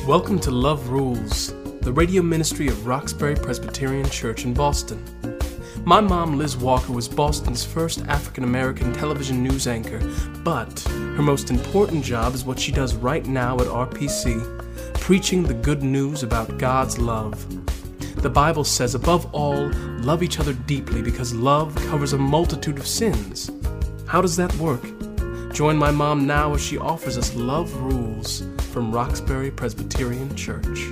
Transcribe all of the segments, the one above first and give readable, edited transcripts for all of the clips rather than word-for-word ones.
Welcome to Love Rules, the radio ministry of Roxbury Presbyterian Church in Boston. My mom, Liz Walker, was Boston's first African-American television news anchor, but her most important job is what she does right now at RPC, preaching the good news about God's love. The Bible says, above all, love each other deeply because love covers a multitude of sins. How does that work? Join my mom now as she offers us Love Rules from Roxbury Presbyterian Church.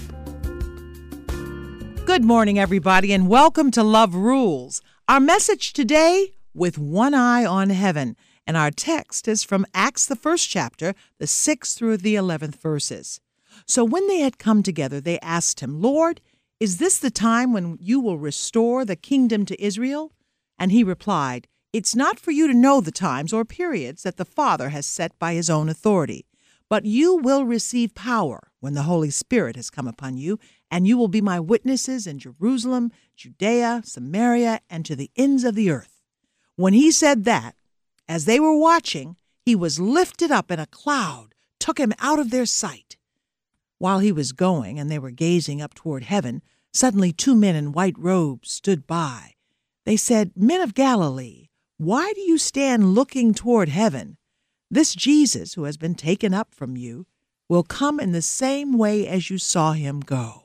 Good morning, everybody, and welcome to Love Rules. Our message today, with one eye on heaven, and our text is from Acts, the first chapter, the 6th through the 11th verses. So when they had come together, they asked him, Lord, is this the time when you will restore the kingdom to Israel? And he replied, It's not for you to know the times or periods that the Father has set by his own authority, but you will receive power when the Holy Spirit has come upon you, and you will be my witnesses in Jerusalem, Judea, Samaria, and to the ends of the earth. When he said that, as they were watching, he was lifted up, and a cloud took him out of their sight. While he was going, and they were gazing up toward heaven, suddenly 2 men in white robes stood by. They said, Men of Galilee, why do you stand looking toward heaven? This Jesus, who has been taken up from you, will come in the same way as you saw him go.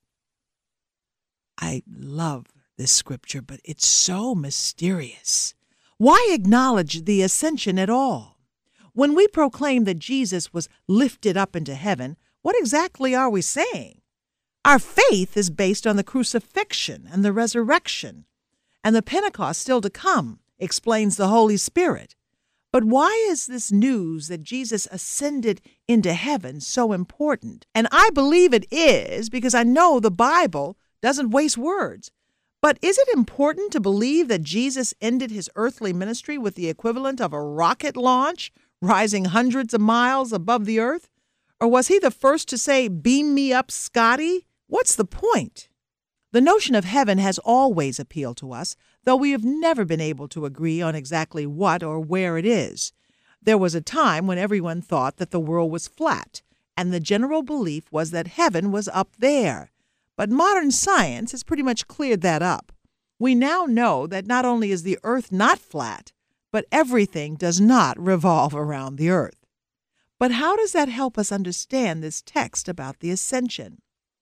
I love this scripture, but it's so mysterious. Why acknowledge the ascension at all? When we proclaim that Jesus was lifted up into heaven, what exactly are we saying? Our faith is based on the crucifixion and the resurrection, and the Pentecost still to come explains the Holy Spirit. But why is this news that Jesus ascended into heaven so important? And I believe it is because I know the Bible doesn't waste words. But is it important to believe that Jesus ended his earthly ministry with the equivalent of a rocket launch, rising hundreds of miles above the earth? Or was he the first to say, Beam me up, Scotty? What's the point? The notion of heaven has always appealed to us, though we have never been able to agree on exactly what or where it is. There was a time when everyone thought that the world was flat, and the general belief was that heaven was up there. But modern science has pretty much cleared that up. We now know that not only is the earth not flat, but everything does not revolve around the earth. But how does that help us understand this text about the ascension?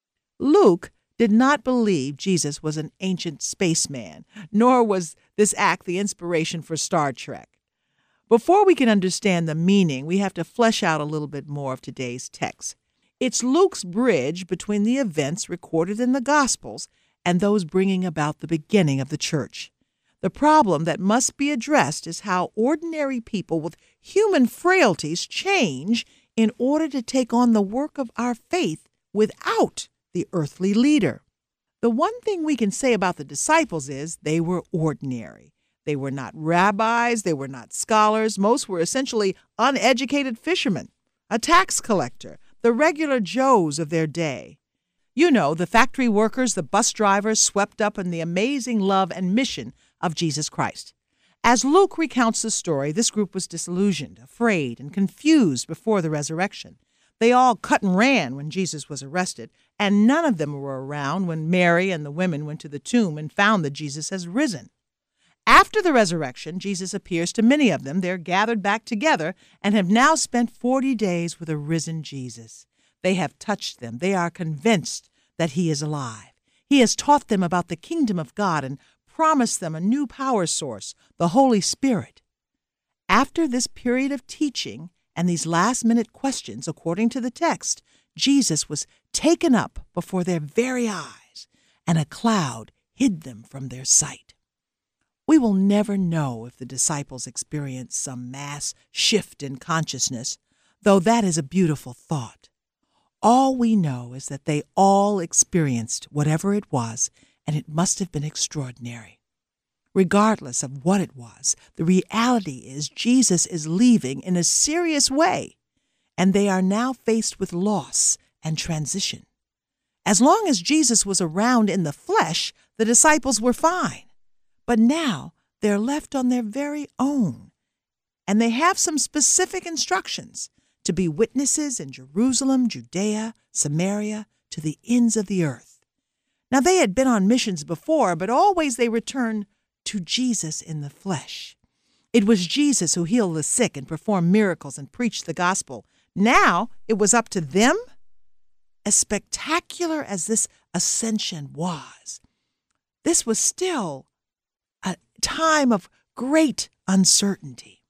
Luke did not believe Jesus was an ancient spaceman, nor was this act the inspiration for Star Trek. Before we can understand the meaning, we have to flesh out a little bit more of today's text. It's Luke's bridge between the events recorded in the Gospels and those bringing about the beginning of the church. The problem that must be addressed is how ordinary people with human frailties change in order to take on the work of our faith without the earthly leader. The one thing we can say about the disciples is they were ordinary. They were not rabbis, they were not scholars. Most were essentially uneducated fishermen, a tax collector, the regular Joes of their day. You know, the factory workers, the bus drivers swept up in the amazing love and mission of Jesus Christ. As Luke recounts the story, this group was disillusioned, afraid, and confused before the resurrection. They all cut and ran when Jesus was arrested, and none of them were around when Mary and the women went to the tomb and found that Jesus has risen. After the resurrection, Jesus appears to many of them. They're gathered back together and have now spent 40 days with a risen Jesus. They have touched them. They are convinced that he is alive. He has taught them about the kingdom of God and promised them a new power source, the Holy Spirit. After this period of teaching and these last-minute questions, according to the text, Jesus was taken up before their very eyes, and a cloud hid them from their sight. We will never know if the disciples experienced some mass shift in consciousness, though that is a beautiful thought. All we know is that they all experienced whatever it was, and it must have been extraordinary. Regardless of what it was, the reality is Jesus is leaving in a serious way, and they are now faced with loss and transition. As long as Jesus was around in the flesh, the disciples were fine. But now they're left on their very own, and they have some specific instructions to be witnesses in Jerusalem, Judea, Samaria, to the ends of the earth. Now they had been on missions before, but always they returned to Jesus in the flesh. It was Jesus who healed the sick and performed miracles and preached the gospel. Now it was up to them. As spectacular as this ascension was, this was still a time of great uncertainty.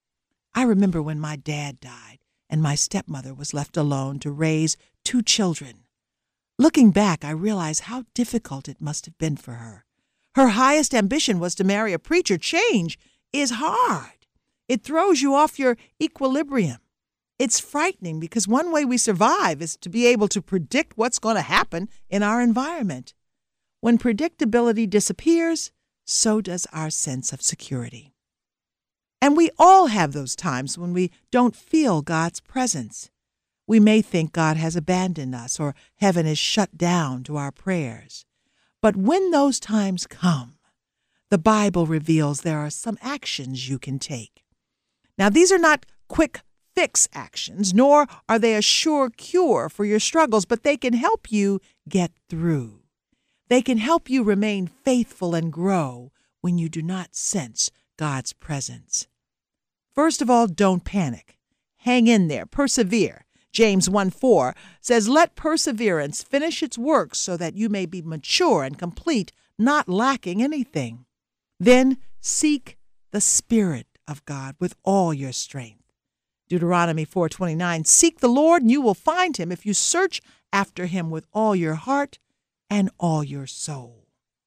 I remember when my dad died and my stepmother was left alone to raise 2 children. Looking back, I realize how difficult it must have been for her. Her highest ambition was to marry a preacher. Change is hard. It throws you off your equilibrium. It's frightening because one way we survive is to be able to predict what's going to happen in our environment. When predictability disappears, so does our sense of security. And we all have those times when we don't feel God's presence. We may think God has abandoned us or heaven is shut down to our prayers. But when those times come, the Bible reveals there are some actions you can take. Now, these are not quick fix actions, nor are they a sure cure for your struggles, but they can help you get through. They can help you remain faithful and grow when you do not sense God's presence. First of all, don't panic. Hang in there. Persevere. James 1:4 says, "Let perseverance finish its work so that you may be mature and complete, not lacking anything." Then seek the Spirit of God with all your strength. Deuteronomy 4:29, "Seek the Lord and you will find him if you search after him with all your heart and all your soul."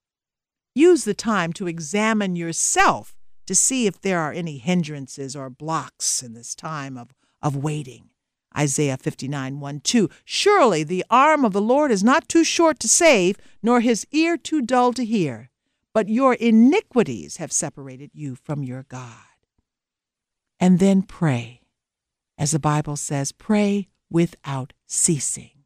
Use the time to examine yourself to see if there are any hindrances or blocks in this time of waiting. Isaiah 59:1-2, "Surely the arm of the Lord is not too short to save, nor his ear too dull to hear, but your iniquities have separated you from your God." And then pray. As the Bible says, pray without ceasing.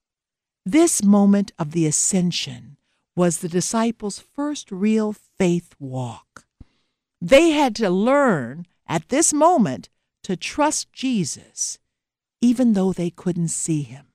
This moment of the ascension was the disciples' first real faith walk. They had to learn at this moment to trust Jesus, even though they couldn't see him.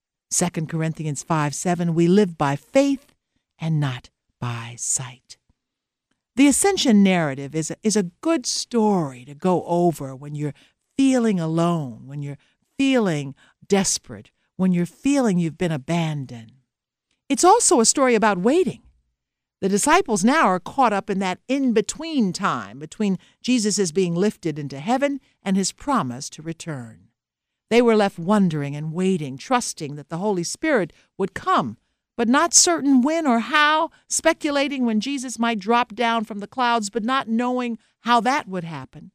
2 Corinthians 5:7, "We live by faith and not by sight." The ascension narrative is a good story to go over when you're feeling alone, when you're feeling desperate, when you're feeling you've been abandoned. It's also a story about waiting. The disciples now are caught up in that in-between time between Jesus' being lifted into heaven and his promise to return. They were left wondering and waiting, trusting that the Holy Spirit would come, but not certain when or how, speculating when Jesus might drop down from the clouds, but not knowing how that would happen.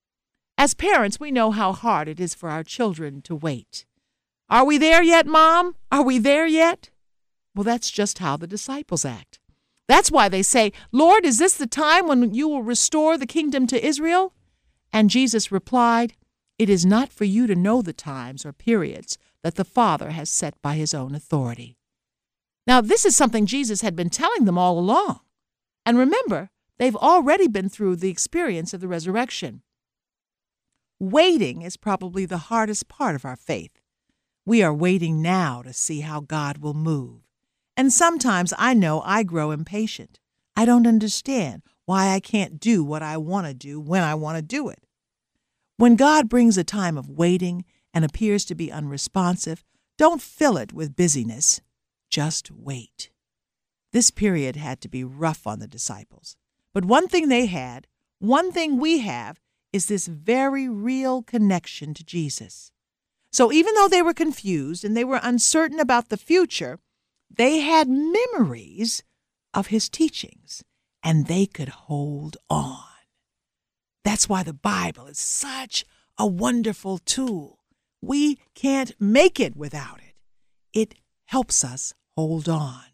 As parents, we know how hard it is for our children to wait. Are we there yet, Mom? Are we there yet? Well, that's just how the disciples act. That's why they say, "Lord, is this the time when you will restore the kingdom to Israel?" And Jesus replied, "It is not for you to know the times or periods that the Father has set by his own authority." Now, this is something Jesus had been telling them all along. And remember, they've already been through the experience of the resurrection. Waiting is probably the hardest part of our faith. We are waiting now to see how God will move. And sometimes I know I grow impatient. I don't understand why I can't do what I want to do when I want to do it. When God brings a time of waiting and appears to be unresponsive, don't fill it with busyness. Just wait. This period had to be rough on the disciples. But one thing they had, one thing we have, is this very real connection to Jesus. So even though they were confused and they were uncertain about the future, they had memories of his teachings, and they could hold on. That's why the Bible is such a wonderful tool. We can't make it without it. It helps us hold on.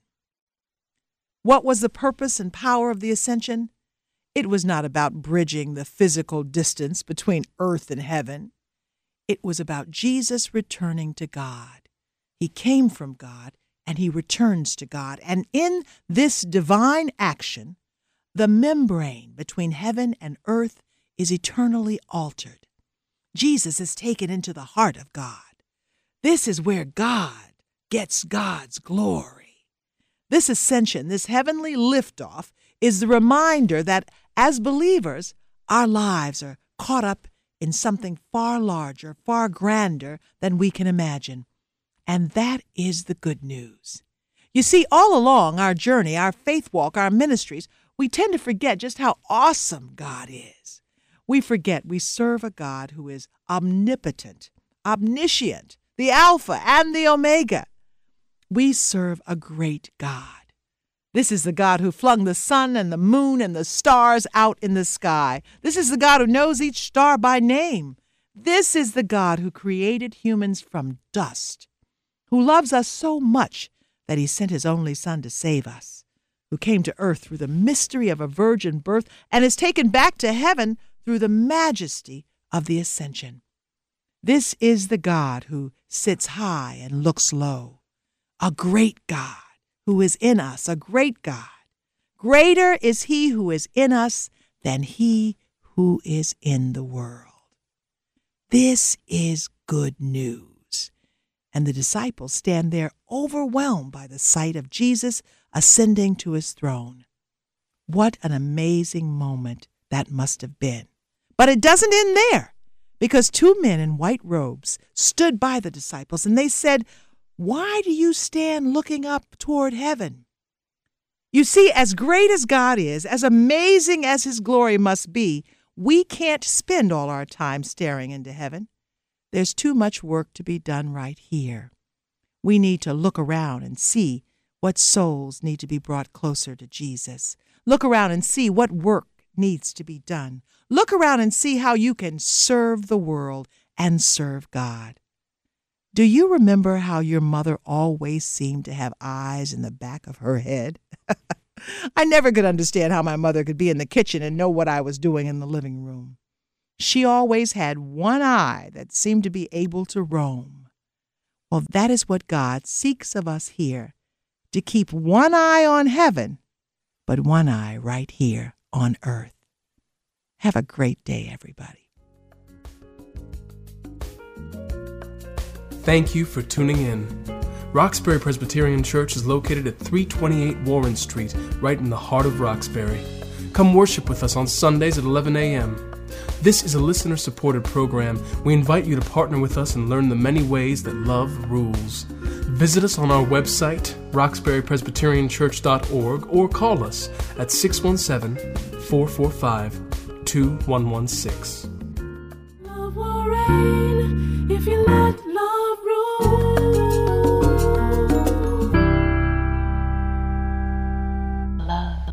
What was the purpose and power of the ascension? It was not about bridging the physical distance between earth and heaven. It was about Jesus returning to God. He came from God, and he returns to God. And in this divine action, the membrane between heaven and earth is eternally altered. Jesus is taken into the heart of God. This is where God gets God's glory. This ascension, this heavenly liftoff, is the reminder that as believers, our lives are caught up in something far larger, far grander than we can imagine. And that is the good news. You see, all along our journey, our faith walk, our ministries, we tend to forget just how awesome God is. We forget we serve a God who is omnipotent, omniscient, the Alpha and the Omega. We serve a great God. This is the God who flung the sun and the moon and the stars out in the sky. This is the God who knows each star by name. This is the God who created humans from dust, who loves us so much that he sent his only Son to save us, who came to earth through the mystery of a virgin birth and is taken back to heaven through the majesty of the ascension. This is the God who sits high and looks low, a great God who is in us, a great God. Greater is he who is in us than he who is in the world. This is good news. And the disciples stand there overwhelmed by the sight of Jesus ascending to his throne. What an amazing moment that must have been. But it doesn't end there, because two men in white robes stood by the disciples, and they said, "Why do you stand looking up toward heaven?" You see, as great as God is, as amazing as his glory must be, we can't spend all our time staring into heaven. There's too much work to be done right here. We need to look around and see what souls need to be brought closer to Jesus. Look around and see what work needs to be done. Look around and see how you can serve the world and serve God. Do you remember how your mother always seemed to have eyes in the back of her head? I never could understand how my mother could be in the kitchen and know what I was doing in the living room. She always had one eye that seemed to be able to roam. Well, that is what God seeks of us here, to keep one eye on heaven, but one eye right here on earth. Have a great day, everybody. Thank you for tuning in. Roxbury Presbyterian Church is located at 328 Warren Street, right in the heart of Roxbury. Come worship with us on Sundays at 11 a.m. This is a listener-supported program. We invite you to partner with us and learn the many ways that love rules. Visit us on our website, roxburypresbyterianchurch.org, or call us at 617-445-2116. Love will reign if you let love rule. Love.